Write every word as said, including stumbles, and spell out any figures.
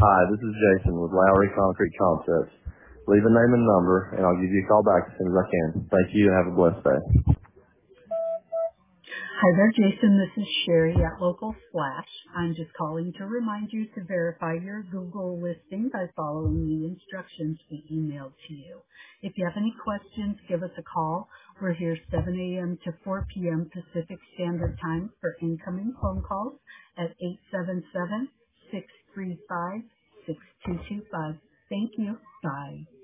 Hi, this is Jason with Lowry Concrete Concepts. Leave a name and number, and I'll give you a call back as soon as I can. Thank you and have a blessed day. Hi there, Jason. This is Sherry at Local Flash. I'm just calling to remind you to verify your Google listing by following the instructions we emailed to you. If you have any questions, give us a call. We're here seven a.m. to four p.m. Pacific Standard Time for incoming phone calls at eight seven seven, six three five, six two two five. Thank you. Bye.